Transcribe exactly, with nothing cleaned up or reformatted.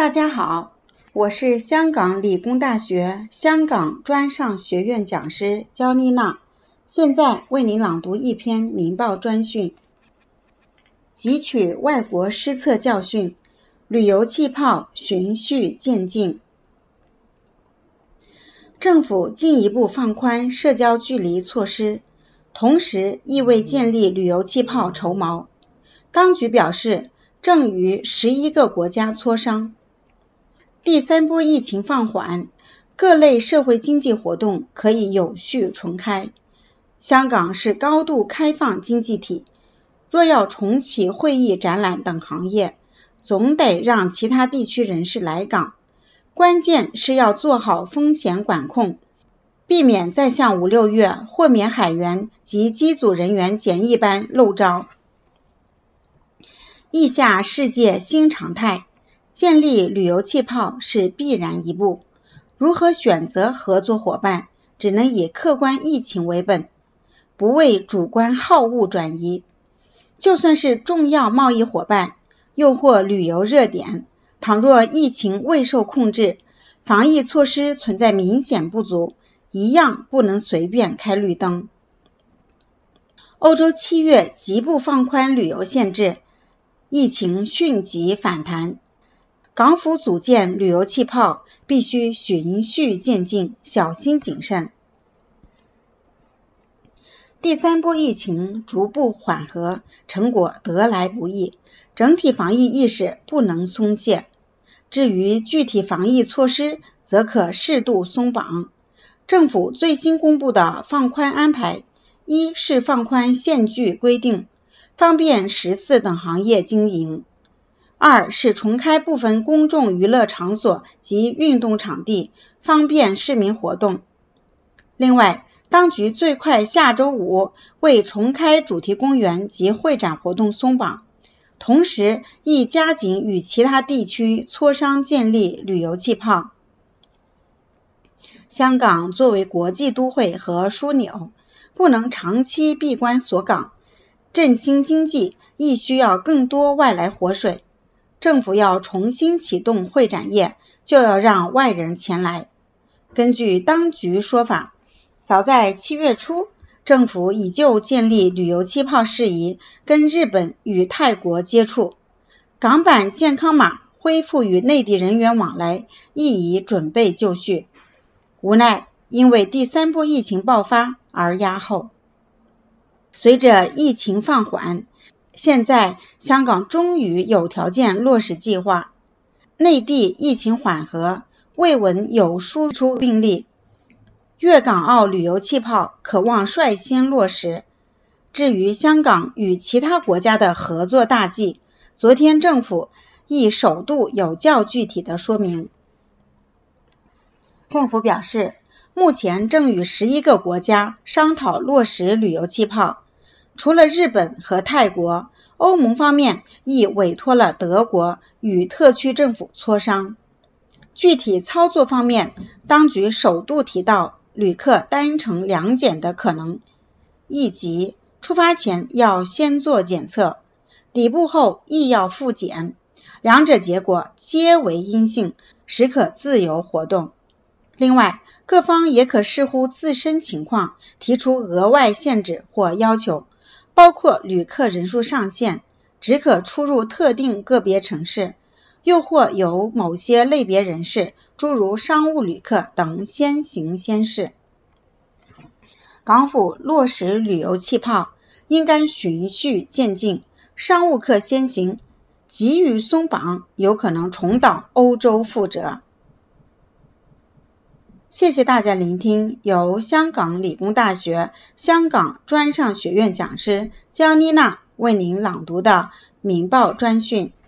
大家好，我是香港理工大学香港专上学院讲师焦丽娜，现在为您朗读一篇民报专讯。汲取外国失策教训，旅游气泡循序渐进。政府进一步放宽社交距离措施，同时亦为建立旅游气泡筹谋。当局表示，正与十一个国家磋商。第三波疫情放缓，各类社会经济活动可以有序重开。香港是高度开放经济体，若要重启会议展览等行业，总得让其他地区人士来港。关键是要做好风险管控，避免再像五六月豁免海员及机组人员检疫般漏招。意下世界新常态，建立旅游气泡是必然一步。如何选择合作伙伴，只能以客观疫情为本，不为主观好恶转移。就算是重要贸易伙伴，又或旅游热点，倘若疫情未受控制，防疫措施存在明显不足，一样不能随便开绿灯。欧洲七月急步放宽旅游限制，疫情迅即反弹。港府组建旅游气泡必须循序渐进，小心谨慎。第三波疫情逐步缓和，成果得来不易，整体防疫意识不能松懈。至于具体防疫措施，则可适度松绑。政府最新公布的放宽安排，一是放宽限聚规定，方便食肆等行业经营；二是重开部分公众娱乐场所及运动场地，方便市民活动。另外，当局最快下周五为重开主题公园及会展活动松绑，同时亦加紧与其他地区磋商建立旅游气泡。香港作为国际都会和枢纽，不能长期闭关锁港，振兴经济亦需要更多外来活水。政府要重新启动会展业，就要让外人前来。根据当局说法，早在七月初，政府已就建立旅游气泡事宜跟日本与泰国接触，港版健康码恢复与内地人员往来，亦已准备就绪。无奈因为第三波疫情爆发而压后。随着疫情放缓，现在香港终于有条件落实计划，内地疫情缓和，未闻有输出病例，粤港澳旅游气泡可望率先落实。至于香港与其他国家的合作大计，昨天政府亦首度有较具体的说明。政府表示，目前正与十一个国家商讨落实旅游气泡，除了日本和泰国，欧盟方面亦委托了德国与特区政府磋商。具体操作方面，当局首度提到旅客单程两检的可能，亦即出发前要先做检测，抵埗后亦要复检，两者结果皆为阴性，时可自由活动。另外，各方也可视乎自身情况提出额外限制或要求，包括旅客人数上限，只可出入特定个别城市，又或由某些类别人士，诸如商务旅客等先行先试。港府落实旅游气泡应该循序渐进，商务客先行，急于松绑有可能重蹈欧洲覆辙。谢谢大家聆听由香港理工大学香港专上学院讲师焦丽娜为您朗读的民报专讯。